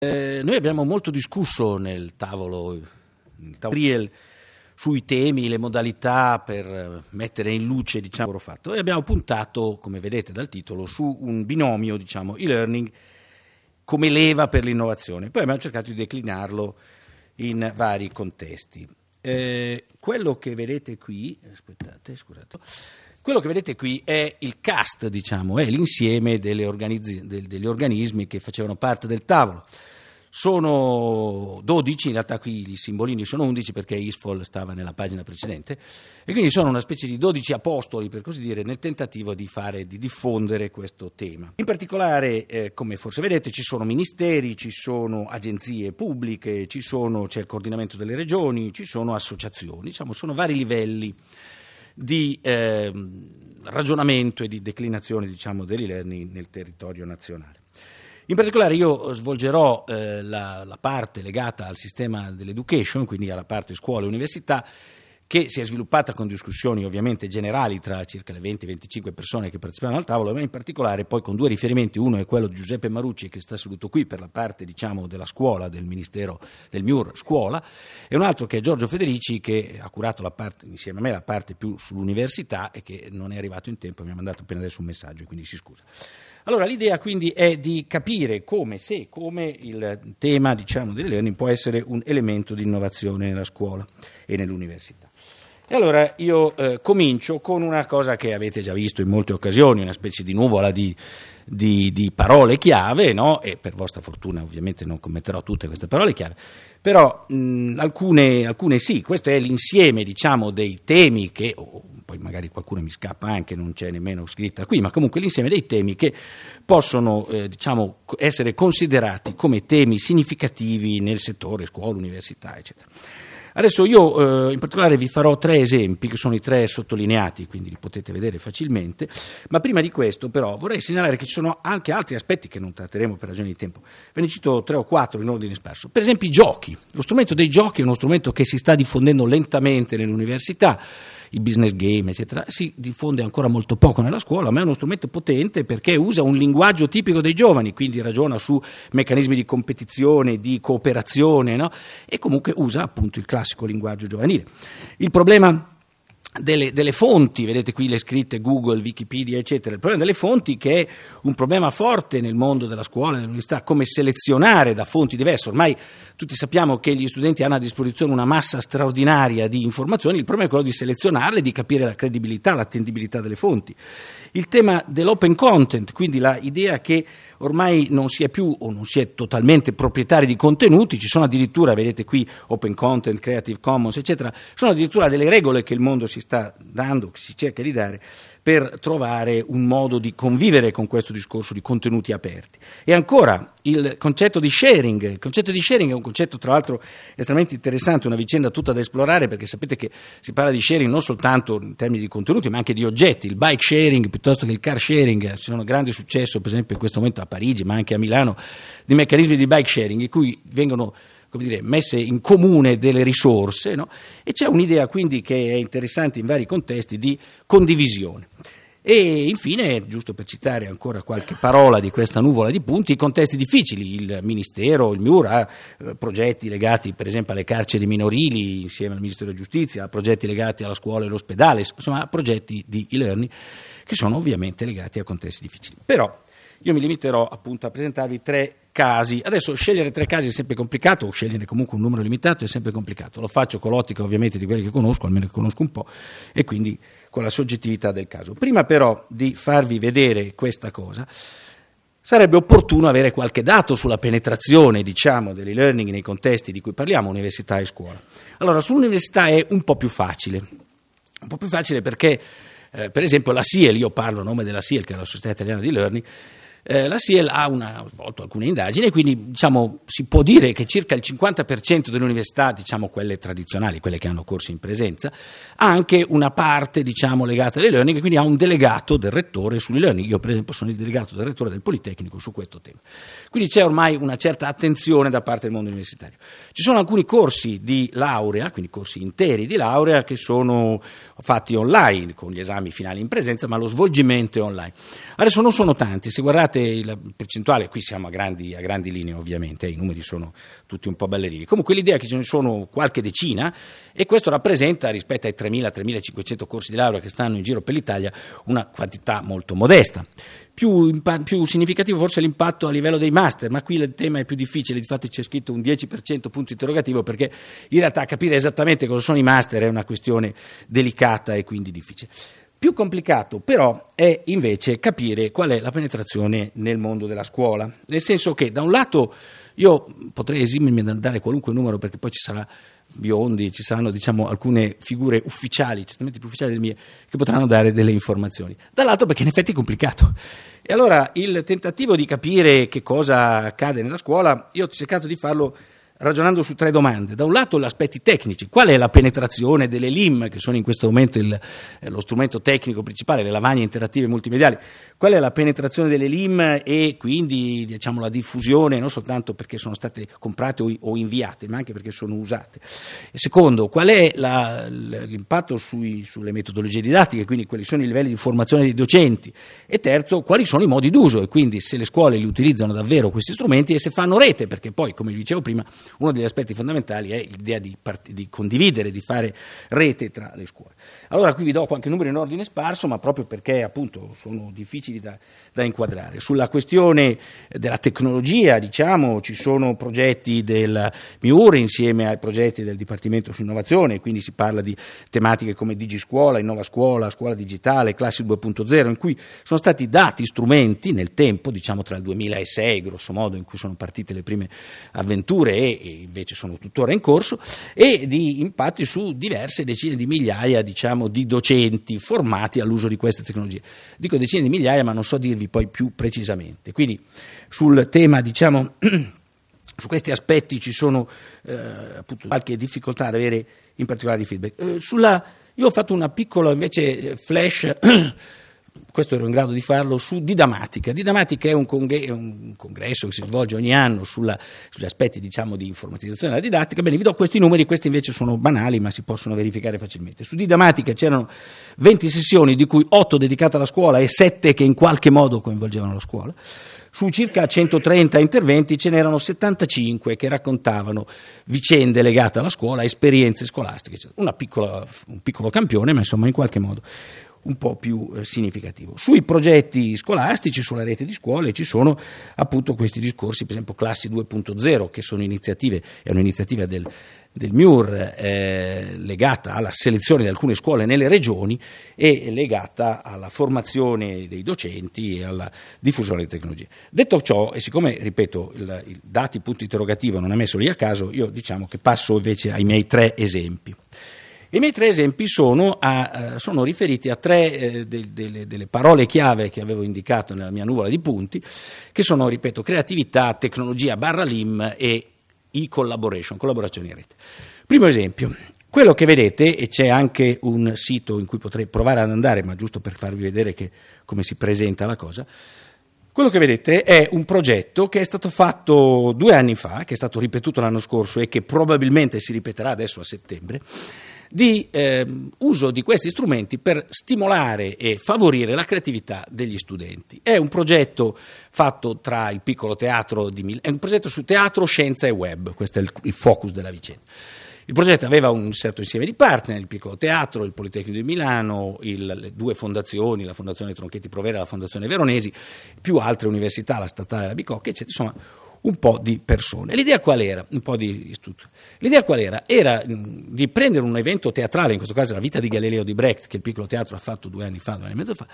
Noi abbiamo molto discusso nel tavolo Riel sui temi, le modalità per mettere in luce il lavoro fatto, e abbiamo puntato, come vedete dal titolo, su un binomio e-learning come leva per l'innovazione. Poi abbiamo cercato di declinarlo in vari contesti. Quello che vedete qui, quello che vedete qui è il cast, è l'insieme degli organismi che facevano parte del tavolo. Sono 12, in realtà qui i simbolini sono 11 perché ISFOL stava nella pagina precedente, e quindi sono una specie di 12 apostoli, per così dire, nel tentativo di diffondere questo tema. In particolare, come forse vedete, ci sono ministeri, ci sono agenzie pubbliche, c'è il coordinamento delle regioni, ci sono associazioni, sono vari livelli di ragionamento e di declinazione dell'e-learning nel territorio nazionale. In particolare io svolgerò la parte legata al sistema dell'education, quindi alla parte scuola e università, che si è sviluppata con discussioni ovviamente generali tra circa le 20-25 persone che partecipano al tavolo, ma in particolare poi con due riferimenti. Uno è quello di Giuseppe Marucci, che sta seduto qui per la parte della scuola del Ministero del MIUR Scuola, e un altro che è Giorgio Federici, che ha curato insieme a me la parte più sull'università e che non è arrivato in tempo, mi ha mandato appena adesso un messaggio e quindi si scusa. Allora, l'idea quindi è di capire come il tema dell'e-learning può essere un elemento di innovazione nella scuola e nell'università. E allora io comincio con una cosa che avete già visto in molte occasioni, una specie di nuvola di parole chiave, no? E per vostra fortuna ovviamente non commenterò tutte queste parole chiave, però alcune sì. Questo è l'insieme dei temi che, poi magari qualcuno mi scappa anche, non c'è nemmeno scritta qui, ma comunque l'insieme dei temi che possono essere considerati come temi significativi nel settore scuola, università, eccetera. Adesso io in particolare vi farò 3 esempi, che sono i 3 sottolineati, quindi li potete vedere facilmente, ma prima di questo però vorrei segnalare che ci sono anche altri aspetti che non tratteremo per ragioni di tempo. Ve ne cito 3 o 4 in ordine sparso. Per esempio i giochi. Lo strumento dei giochi è uno strumento che si sta diffondendo lentamente nell'università. Il business game, eccetera, si diffonde ancora molto poco nella scuola, ma è uno strumento potente perché usa un linguaggio tipico dei giovani, quindi ragiona su meccanismi di competizione, di cooperazione, no? E comunque usa appunto il classico linguaggio giovanile. Il problema delle fonti, vedete qui le scritte Google, Wikipedia, eccetera. Il problema delle fonti, che è un problema forte nel mondo della scuola e dell'università, come selezionare da fonti diverse. Ormai tutti sappiamo che gli studenti hanno a disposizione una massa straordinaria di informazioni, il problema è quello di selezionarle, di capire la credibilità, l'attendibilità delle fonti. Il tema dell'open content, quindi l'idea che ormai non si è più o non si è totalmente proprietari di contenuti, ci sono addirittura, vedete qui, open content, Creative Commons, eccetera, sono addirittura delle regole che il mondo si sta dando, che si cerca di dare, per trovare un modo di convivere con questo discorso di contenuti aperti. E ancora il concetto di sharing. Il concetto di sharing è un concetto tra l'altro estremamente interessante, una vicenda tutta da esplorare, perché sapete che si parla di sharing non soltanto in termini di contenuti ma anche di oggetti. Il bike sharing piuttosto che il car sharing, ci sono grande successo per esempio in questo momento a Parigi ma anche a Milano di meccanismi di bike sharing in cui vengono messe in comune delle risorse, no? E c'è un'idea quindi che è interessante in vari contesti di condivisione. E infine, giusto per citare ancora qualche parola di questa nuvola di punti, i contesti difficili. Il Ministero, il MIUR, ha progetti legati per esempio alle carceri minorili insieme al Ministero della Giustizia, ha progetti legati alla scuola e all'ospedale, insomma progetti di e-learning che sono ovviamente legati a contesti difficili. Però io mi limiterò appunto a presentarvi 3 casi. Adesso scegliere 3 casi è sempre complicato, o scegliere comunque un numero limitato è sempre complicato. Lo faccio con l'ottica ovviamente di quelli che conosco, almeno che conosco un po', e quindi con la soggettività del caso. Prima però di farvi vedere questa cosa, sarebbe opportuno avere qualche dato sulla penetrazione, dell'e-learning nei contesti di cui parliamo, università e scuola. Allora, sull'università è un po' più facile perché, per esempio, la SIEL, io parlo a nome della SIEL, che è la Società Italiana di E-learning, la SIEL ha svolto alcune indagini e quindi si può dire che circa il 50% delle università, quelle tradizionali, quelle che hanno corsi in presenza, ha anche una parte legata all'e-learning, quindi ha un delegato del rettore sull'e-learning. Io per esempio sono il delegato del rettore del Politecnico su questo tema. Quindi c'è ormai una certa attenzione da parte del mondo universitario. Ci sono alcuni corsi di laurea, quindi corsi interi di laurea, che sono fatti online con gli esami finali in presenza, ma lo svolgimento è online. Adesso non sono tanti, se guardate guardate la percentuale, qui siamo a grandi linee ovviamente, i numeri sono tutti un po' ballerini, comunque l'idea è che ce ne sono qualche decina e questo rappresenta rispetto ai 3.000-3.500 corsi di laurea che stanno in giro per l'Italia una quantità molto modesta. Più significativo forse l'impatto a livello dei master, ma qui il tema è più difficile, difatti c'è scritto un 10% punto interrogativo, perché in realtà capire esattamente cosa sono i master è una questione delicata e quindi difficile. Più complicato però è invece capire qual è la penetrazione nel mondo della scuola, nel senso che da un lato io potrei esimermi dal dare qualunque numero, perché poi ci sarà biondi, ci saranno alcune figure ufficiali, certamente più ufficiali delle mie, che potranno dare delle informazioni. Dall'altro perché in effetti è complicato. E allora il tentativo di capire che cosa accade nella scuola, io ho cercato di farlo ragionando su 3 domande. Da un lato gli aspetti tecnici, qual è la penetrazione delle LIM, che sono in questo momento lo strumento tecnico principale, le lavagne interattive multimediali, qual è la penetrazione delle LIM e quindi la diffusione, non soltanto perché sono state comprate o inviate, ma anche perché sono usate. E secondo, qual è l'impatto sulle metodologie didattiche, quindi quali sono i livelli di formazione dei docenti, e terzo, quali sono i modi d'uso e quindi se le scuole li utilizzano davvero questi strumenti e se fanno rete, perché poi, come vi dicevo prima, uno degli aspetti fondamentali è l'idea di condividere, di fare rete tra le scuole. Allora qui vi do qualche numero in ordine sparso, ma proprio perché appunto sono difficili da inquadrare. Sulla questione della tecnologia, ci sono progetti del MIUR insieme ai progetti del Dipartimento su Innovazione, quindi si parla di tematiche come DigiScuola, Innova Scuola, Scuola Digitale, Classi 2.0, in cui sono stati dati strumenti nel tempo, tra il 2006 grosso modo, in cui sono partite le prime avventure e invece sono tuttora in corso, e di impatti su diverse decine di migliaia di docenti formati all'uso di queste tecnologie. Dico decine di migliaia, ma non so dirvi poi più precisamente. Quindi sul tema, su questi aspetti ci sono appunto qualche difficoltà ad avere in particolare di feedback. Io ho fatto una piccola invece flash, questo ero in grado di farlo, su Didamatica. Didamatica è un congresso che si svolge ogni anno sugli aspetti di informatizzazione della didattica. Bene, vi do questi numeri, questi invece sono banali ma si possono verificare facilmente. Su Didamatica c'erano 20 sessioni, di cui 8 dedicate alla scuola e 7 che in qualche modo coinvolgevano la scuola. Su circa 130 interventi ce n'erano 75 che raccontavano vicende legate alla scuola, esperienze scolastiche, un piccolo campione, ma insomma in qualche modo un po' più significativo. Sui progetti scolastici, sulla rete di scuole, ci sono appunto questi discorsi, per esempio Classi 2.0, che sono è un'iniziativa del MIUR legata alla selezione di alcune scuole nelle regioni e legata alla formazione dei docenti e alla diffusione di tecnologie. Detto ciò, e siccome, ripeto, i dati punto interrogativo non è messo lì a caso, io che passo invece ai miei 3 esempi. I miei 3 esempi sono riferiti a 3 delle parole chiave che avevo indicato nella mia nuvola di punti, che sono, ripeto, creatività, tecnologia /LIM e e-collaboration, collaborazione in rete. Primo esempio, quello che vedete, e c'è anche un sito in cui potrei provare ad andare, ma giusto per farvi vedere come si presenta la cosa. Quello che vedete è un progetto che è stato fatto 2 anni fa, che è stato ripetuto l'anno scorso e che probabilmente si ripeterà adesso a settembre, di uso di questi strumenti per stimolare e favorire la creatività degli studenti. È un progetto fatto tra il Piccolo Teatro di Milano, è un progetto su teatro, scienza e web, questo è il focus della vicenda. Il progetto aveva un certo insieme di partner, il Piccolo Teatro, il Politecnico di Milano, le 2 fondazioni, la Fondazione Tronchetti Provera e la Fondazione Veronesi, più altre università, la Statale e la Bicocca, eccetera, insomma un po' di persone. L'idea qual era? Un po' di istituti. L'idea qual era? Era di prendere un evento teatrale, in questo caso La vita di Galileo di Brecht, che il Piccolo Teatro ha fatto 2 anni e mezzo fa,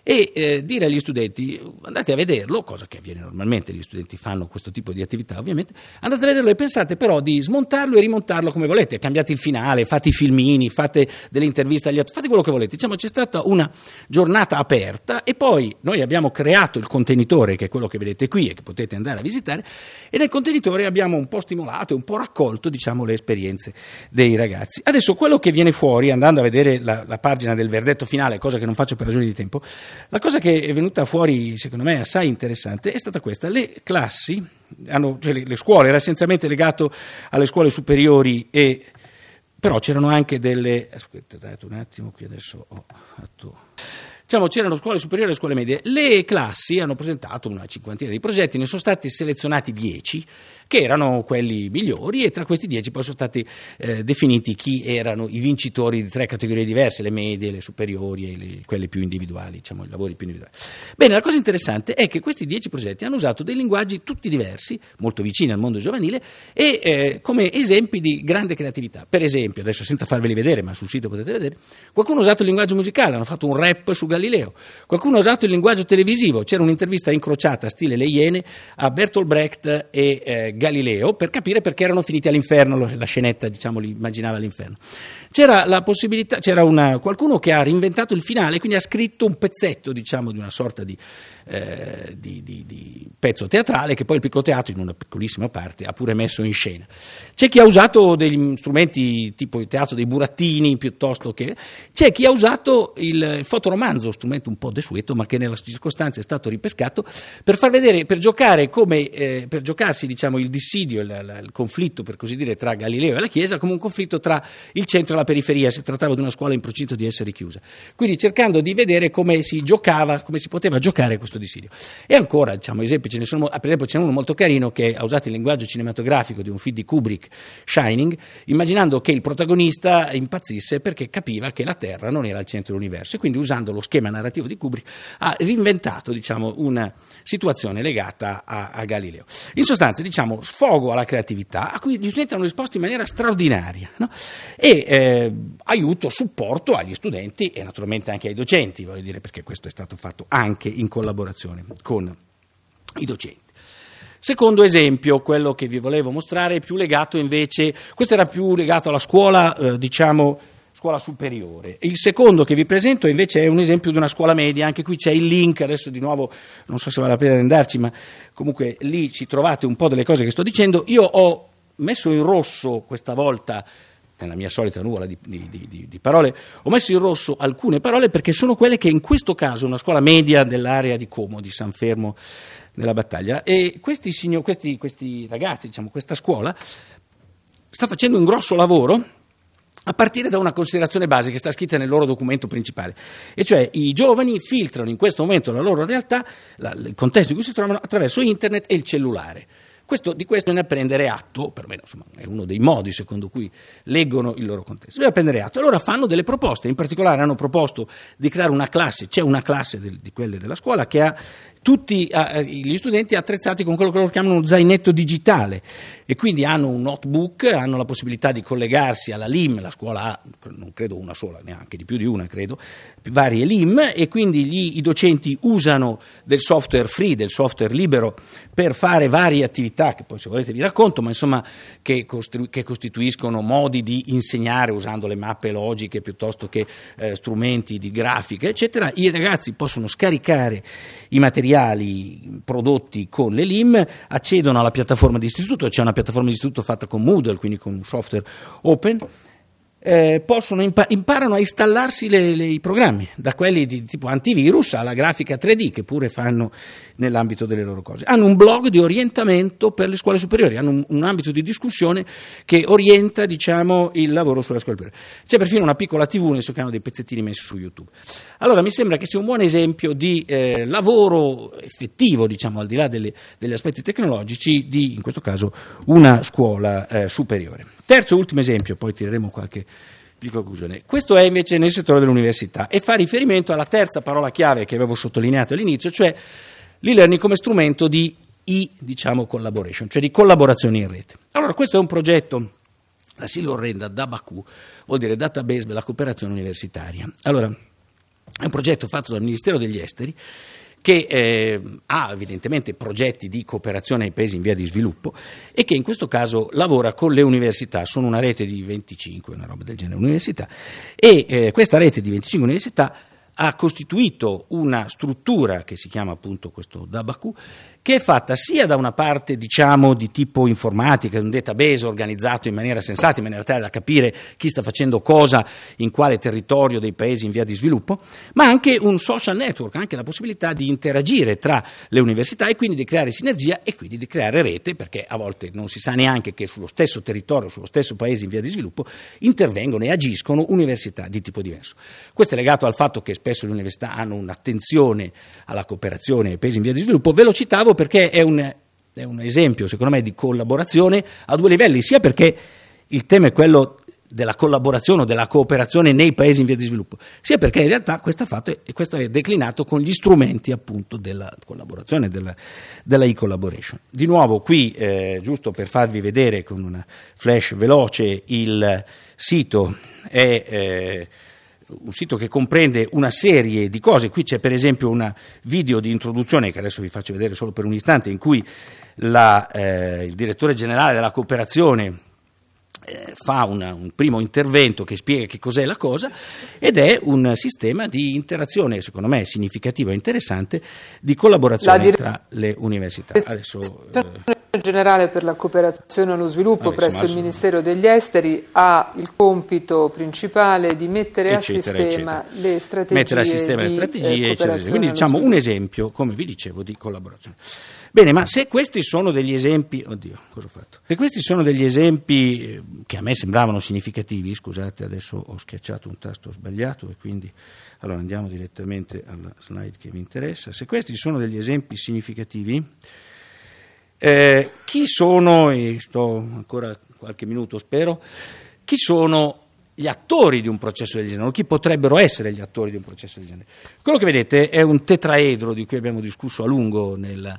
e dire agli studenti: andate a vederlo, cosa che avviene normalmente, gli studenti fanno questo tipo di attività ovviamente, andate a vederlo e pensate però di smontarlo e rimontarlo come volete, cambiate il finale, fate i filmini, fate delle interviste agli altri, fate quello che volete. C'è stata una giornata aperta e poi noi abbiamo creato il contenitore, che è quello che vedete qui e che potete andare a visitare, e nel contenitore abbiamo un po' stimolato e un po' raccolto le esperienze dei ragazzi. Adesso quello che viene fuori, andando a vedere la pagina del verdetto finale, cosa che non faccio per ragioni di tempo, la cosa che è venuta fuori, secondo me, assai interessante è stata questa: le classi, le scuole, era essenzialmente legato alle scuole superiori, però c'erano anche aspettate un attimo, qui adesso ho fatto, diciamo, c'erano scuole superiori e scuole medie. Le classi hanno presentato una cinquantina di progetti, ne sono stati selezionati 10 che erano quelli migliori, e tra questi 10 poi sono stati definiti chi erano i vincitori di 3 categorie diverse: le medie, le superiori e quelle più individuali, diciamo i lavori più individuali. Bene, la cosa interessante è che questi 10 progetti hanno usato dei linguaggi tutti diversi, molto vicini al mondo giovanile, e come esempi di grande creatività. Per esempio, adesso senza farveli vedere, ma sul sito potete vedere, qualcuno ha usato il linguaggio musicale, hanno fatto un rap su Galileo, qualcuno ha usato il linguaggio televisivo, c'era un'intervista incrociata stile Le Iene a Bertolt Brecht e Galileo per capire perché erano finiti all'inferno, la scenetta, diciamo, li immaginava l'inferno. C'era la possibilità, qualcuno che ha reinventato il finale, quindi ha scritto un pezzetto, diciamo, di una sorta di pezzo teatrale che poi il piccolo teatro, in una piccolissima parte, ha pure messo in scena. C'è chi ha usato degli strumenti tipo il teatro dei burattini, piuttosto che c'è chi ha usato il fotoromanzo, strumento un po' desueto ma che nella circostanza è stato ripescato, per far vedere, per giocare come per giocarsi, diciamo, il dissidio, il conflitto, per così dire, tra Galileo e la Chiesa, come un conflitto tra il centro e la periferia. Si trattava di una scuola in procinto di essere chiusa, quindi cercando di vedere come si giocava, come si poteva giocare questo dissidio. E ancora, diciamo, esempi ce ne sono. Per esempio, c'è uno molto carino che ha usato il linguaggio cinematografico di un film di Kubrick, Shining, immaginando che il protagonista impazzisse perché capiva che la Terra non era il centro dell'universo, e quindi, usando lo schema narrativo di Kubrick, ha reinventato, diciamo, una situazione legata a Galileo. In sostanza, diciamo, sfogo alla creatività a cui gli studenti hanno risposto in maniera straordinaria, no? E aiuto, supporto agli studenti e naturalmente anche ai docenti, voglio dire, perché questo è stato fatto anche in collaborazione con i docenti. Secondo esempio, quello che vi volevo mostrare è più legato invece, questo era più legato alla scuola, diciamo, scuola superiore. Il secondo che vi presento invece è un esempio di una scuola media. Anche qui c'è il link, adesso di nuovo non so se vale la pena andarci, ma comunque lì ci trovate un po' delle cose che sto dicendo. Io ho messo in rosso questa volta, nella mia solita nuvola di parole, ho messo in rosso alcune parole perché sono quelle che in questo caso una scuola media dell'area di Como, di San Fermo nella Battaglia, e questi ragazzi, diciamo, questa scuola sta facendo un grosso lavoro a partire da una considerazione base che sta scritta nel loro documento principale, e cioè i giovani filtrano in questo momento la loro realtà, il contesto in cui si trovano, attraverso internet e il cellulare. Di questo bisogna prendere atto, perlomeno insomma, è uno dei modi secondo cui leggono il loro contesto. Bisogna prendere atto. Allora fanno delle proposte, in particolare hanno proposto di creare una classe, c'è una classe di quelle della scuola che ha tutti gli studenti attrezzati con quello che loro chiamano uno zainetto digitale, e quindi hanno un notebook, hanno la possibilità di collegarsi alla LIM, la scuola ha, non credo una sola, neanche di più di una credo, varie LIM, e quindi i docenti usano del software free, del software libero, per fare varie attività che poi, se volete, vi racconto, ma insomma che costituiscono modi di insegnare usando le mappe logiche piuttosto che strumenti di grafica, eccetera. I ragazzi possono scaricare i materiali prodotti con le LIM, accedono alla piattaforma di istituto, c'è una piattaforma di istituto fatta con Moodle, quindi con un software open, imparano a installarsi i programmi, da quelli di tipo antivirus alla grafica 3D, che pure fanno nell'ambito delle loro cose. Hanno un blog di orientamento per le scuole superiori, hanno un ambito di discussione che orienta, diciamo, il lavoro sulla scuola superiore. C'è perfino una piccola TV nel suo canale, dei pezzettini messi su YouTube. Allora mi sembra che sia un buon esempio di lavoro effettivo, diciamo, al di là degli aspetti tecnologici, di, in questo caso, una scuola superiore. Terzo e ultimo esempio, poi tireremo qualche piccola conclusione. Questo è invece nel settore dell'università e fa riferimento alla terza parola chiave che avevo sottolineato all'inizio, cioè l'e-learning come strumento di collaboration, cioè di collaborazione in rete. Allora, questo è un progetto, la sigla orrenda DABACU, vuol dire Database della Cooperazione Universitaria. Allora, è un progetto fatto dal Ministero degli Esteri che ha evidentemente progetti di cooperazione ai paesi in via di sviluppo e che in questo caso lavora con le università. Sono una rete di 25, una roba del genere, università, e questa rete di 25 università ha costituito una struttura che si chiama appunto questo DABACU, che è fatta sia da una parte, diciamo, di tipo informatica, un database organizzato in maniera sensata, in maniera tale da capire chi sta facendo cosa in quale territorio dei paesi in via di sviluppo, ma anche un social network, anche la possibilità di interagire tra le università e quindi di creare sinergia e quindi di creare rete, perché a volte non si sa neanche che sullo stesso territorio, sullo stesso paese in via di sviluppo, intervengono e agiscono università di tipo diverso. Questo è legato al fatto che spesso le università hanno un'attenzione alla cooperazione ai paesi in via di sviluppo. Ve lo citavo perché è un esempio, secondo me, di collaborazione a due livelli, sia perché il tema è quello della collaborazione o della cooperazione nei paesi in via di sviluppo, sia perché in realtà questo è declinato con gli strumenti appunto della collaborazione, della e-collaboration. Di nuovo qui, giusto per farvi vedere con una flash veloce, il sito è un sito che comprende una serie di cose. Qui c'è per esempio una video di introduzione che adesso vi faccio vedere solo per un istante, in cui il direttore generale della cooperazione fa un primo intervento che spiega che cos'è la cosa, ed è un sistema di interazione, secondo me significativo e interessante, di collaborazione tra le università. Adesso generale per la cooperazione allo sviluppo presso il Ministero degli Esteri ha il compito principale di mettere a sistema le strategie, eccetera. Quindi diciamo un esempio, come vi dicevo, di collaborazione. Bene, ma se questi sono degli esempi, se questi sono degli esempi che a me sembravano significativi, scusate, adesso ho schiacciato un tasto sbagliato e quindi allora andiamo direttamente alla slide che mi interessa. Se questi sono degli esempi significativi, chi sono, e sto ancora qualche minuto spero, chi sono gli attori di un processo del genere, o chi potrebbero essere gli attori di un processo del genere? Quello che vedete è un tetraedro di cui abbiamo discusso a lungo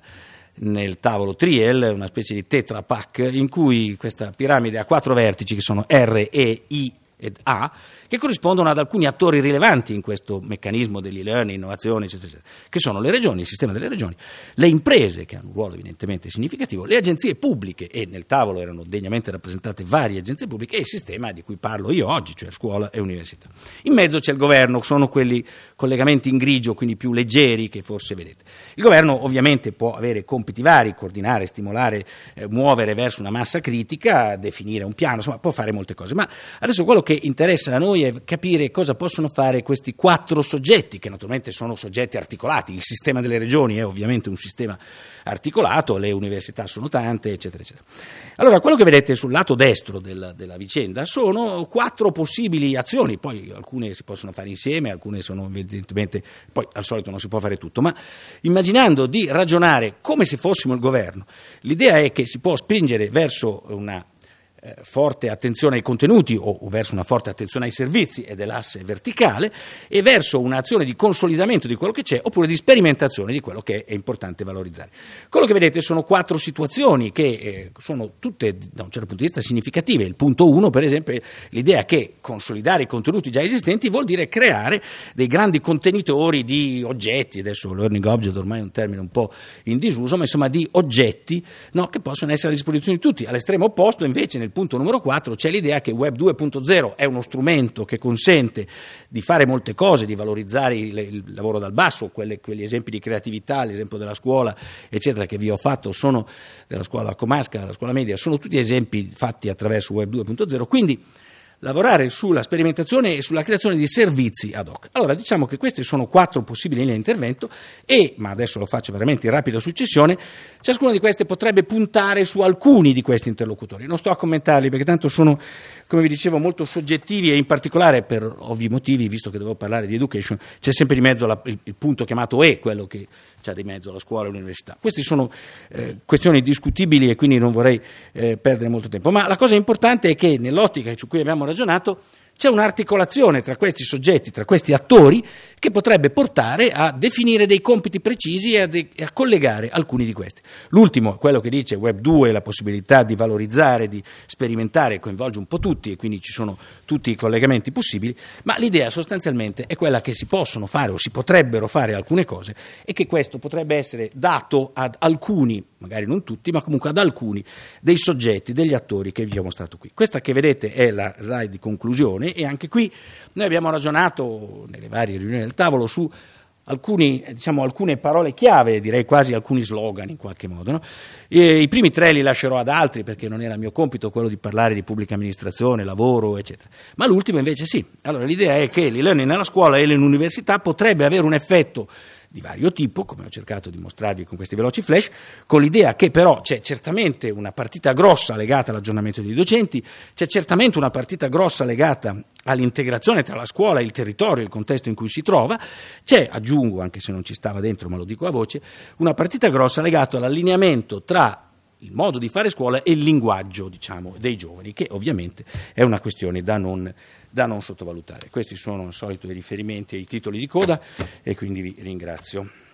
nel tavolo Triel, una specie di Tetra Pak, in cui questa piramide ha 4 vertici che sono R, E, I ed A, che corrispondono ad alcuni attori rilevanti in questo meccanismo dell'e-learning, innovazione, eccetera, eccetera, che sono le regioni, il sistema delle regioni, le imprese, che hanno un ruolo evidentemente significativo, le agenzie pubbliche, e nel tavolo erano degnamente rappresentate varie agenzie pubbliche, e il sistema di cui parlo io oggi, cioè scuola e università. In mezzo c'è il governo, sono quelli collegamenti in grigio, quindi più leggeri, che forse vedete. Il governo ovviamente può avere compiti vari, coordinare, stimolare, muovere verso una massa critica, definire un piano, insomma può fare molte cose, ma adesso quello che interessa a noi è capire cosa possono fare questi 4 soggetti, che naturalmente sono soggetti articolati. Il sistema delle regioni è ovviamente un sistema articolato, le università sono tante, eccetera, eccetera. Allora, quello che vedete sul lato destro della vicenda sono 4 possibili azioni, poi alcune si possono fare insieme, alcune sono evidentemente, poi al solito non si può fare tutto, ma immaginando di ragionare come se fossimo il governo, l'idea è che si può spingere verso una forte attenzione ai contenuti o verso una forte attenzione ai servizi, ed è l'asse verticale, e verso un'azione di consolidamento di quello che c'è, oppure di sperimentazione di quello che è importante valorizzare. Quello che vedete sono 4 situazioni che sono tutte da un certo punto di vista significative. Il punto 1, per esempio, è l'idea che consolidare i contenuti già esistenti vuol dire creare dei grandi contenitori di oggetti. Adesso learning object ormai è un termine un po' in disuso, ma insomma di oggetti, no, che possono essere a disposizione di tutti. All'estremo opposto, invece, nel punto numero 4 c'è l'idea che Web 2.0 è uno strumento che consente di fare molte cose, di valorizzare il lavoro dal basso. Quegli esempi di creatività, l'esempio della scuola, eccetera, che vi ho fatto, sono della scuola comasca, la scuola media, sono tutti esempi fatti attraverso Web 2.0, quindi lavorare sulla sperimentazione e sulla creazione di servizi ad hoc. Allora, diciamo che queste sono 4 possibili linee di intervento ma adesso lo faccio veramente in rapida successione, ciascuna di queste potrebbe puntare su alcuni di questi interlocutori. Non sto a commentarli perché tanto sono, come vi dicevo, molto soggettivi, e in particolare, per ovvi motivi, visto che devo parlare di education, c'è sempre di mezzo il punto chiamato E, quello che c'è di mezzo la scuola e l'università. Queste sono questioni discutibili e quindi non vorrei perdere molto tempo, ma la cosa importante è che nell'ottica su cui abbiamo ragionato c'è un'articolazione tra questi soggetti, tra questi attori, che potrebbe portare a definire dei compiti precisi e a collegare alcuni di questi. L'ultimo è quello che dice Web 2, la possibilità di valorizzare, di sperimentare, coinvolge un po' tutti e quindi ci sono tutti i collegamenti possibili, ma l'idea sostanzialmente è quella che si possono fare o si potrebbero fare alcune cose, e che questo potrebbe essere dato ad alcuni, magari non tutti, ma comunque ad alcuni dei soggetti, degli attori che vi ho mostrato qui. Questa che vedete è la slide di conclusione, e anche qui noi abbiamo ragionato nelle varie riunioni del tavolo su alcune parole chiave, direi quasi alcuni slogan in qualche modo, no? I primi 3 li lascerò ad altri perché non era mio compito quello di parlare di pubblica amministrazione, lavoro, eccetera. Ma l'ultimo invece sì. Allora l'idea è che l'e-learning nella scuola e nell'università potrebbe avere un effetto di vario tipo, come ho cercato di mostrarvi con questi veloci flash, con l'idea che però c'è certamente una partita grossa legata all'aggiornamento dei docenti, c'è certamente una partita grossa legata all'integrazione tra la scuola, il territorio, il contesto in cui si trova, c'è, aggiungo, anche se non ci stava dentro ma lo dico a voce, una partita grossa legata all'allineamento tra il modo di fare scuola e il linguaggio, dei giovani, che ovviamente è una questione da non sottovalutare. Questi sono al solito i riferimenti ai titoli di coda e quindi vi ringrazio.